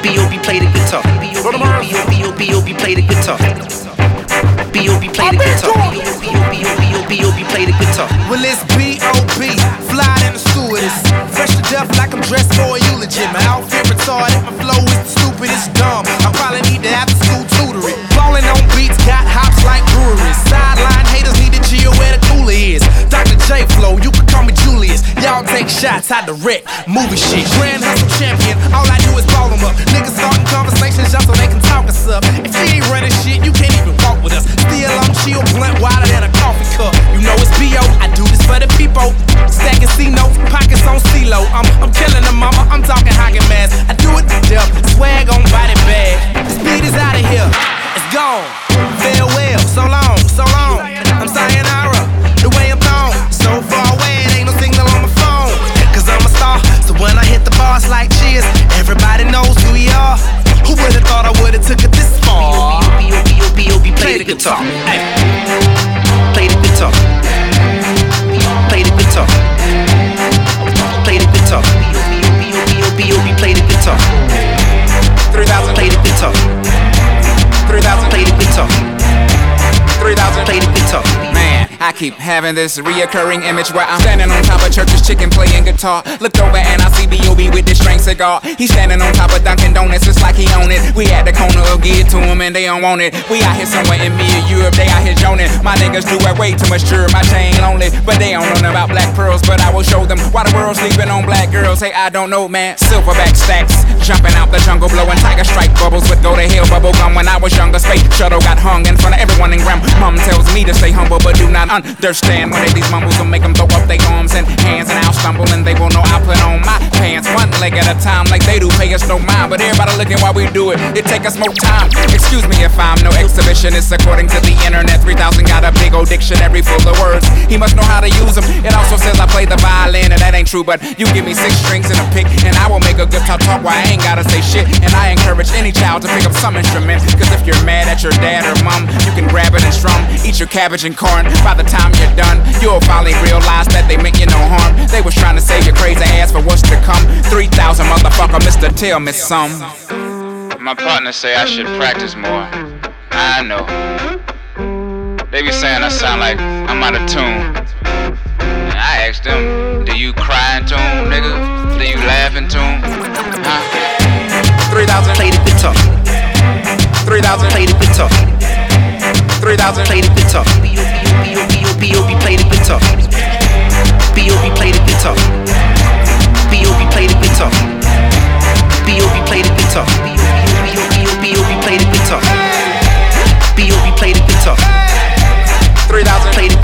B.O.B. play the guitar. B.O.B. play the guitar. B.O.B. play the guitar. B.O.B. play the guitar. Well, it's B.O.B. Fly in the stewardess. Fresh to death like I'm dressed for a eulogy. My outfit retarded, my flow is stupid, it's dumb. I probably need to after school tutoring. Ballin' on beats, got hops like breweries. Sideline haters need to chill where the cooler is. Dr. J Flow, you can call me Julius. Y'all take shots, I direct movie shit. Grand hustle champion, all I do is ball them up. Niggas starting conversations just so they can talk us up. If you ain't running shit, you can't even walk with us. Still I'm chill, blunt wider than a coffee cup. You know it's B.O. I do this for the people. Stacking C-notes, pockets on C-Lo. I'm killing the mama, I'm talking hockey mask. I do it to death, swag on body bag. The speed is out of here, it's gone. Farewell, so long, so long. I'm sayonara, the way I'm gone. So far away, it ain't no signal on my phone. Cause I'm a star, so when I hit the bars like cheers, everybody knows who we are. Who would've thought I would've took it this far? B.O.B. play the guitar. Ay. Play the guitar. Play the guitar. Play the guitar. B.O.B. play the guitar. 3,000 play the guitar. 3,000 play the guitar. 3,000 play the guitar. Man, I keep having this reoccurring image where I'm standing on top of Church's Chicken playing guitar. Looked over and I see B.O.B. with this string cigar. He's standing on top of Dunkin' Donuts, it's like he own it. We at the corner of Give It To Him and they don't want it. We out here somewhere in Europe, they out here joning. My niggas do way too much sure, my chain lonely. But they don't know about black pearls, but I will show them why the world's sleeping on black girls. Hey, I don't know, man. Silverback stacks, jumping out the jungle, blowing tiger strike bubbles with go to hell bubble gum. When I was younger, space shuttle got hung in front of everyone in Graham. Mom tells me to stay humble, but do not understand when they these mumbles will make them throw up their arms and hands, and I'll stumble and they will know I put on my pants one leg at a time like they do. Pay us no mind, but everybody looking while we do it. It take us more time. Excuse me if I'm no exhibitionist. According to the internet, 3,000 got a big old dictionary full of words. He must know how to use them. It also says I play the violin, and that ain't true. But you give me 6 strings and a pick, and I will make a guitar talk where I ain't gotta say shit. And I encourage any child to pick up some instrument, cause if you're mad at your dad or mom, you can grab it and strum. Eat your cabbage and corn. By the time you're done, you'll finally realize that they meant you no harm. They was trying to save your crazy ass for what's to come. 3,000 motherfucker, Mr. Tell me some. My partner say I should practice more. I know. They be saying I sound like I'm out of tune. And I asked them, do you cry in tune, nigga? Do you laugh in tune? Huh? 3,000 play the guitar. 3,000 play the guitar. 3,000 play the guitar. B.O.B. play the guitar. B.O.B. play the guitar. B.O.B. play the guitar. B.O.B. play the guitar. B.O.B. play the guitar. B.O.B. play the guitar. 3,000 play the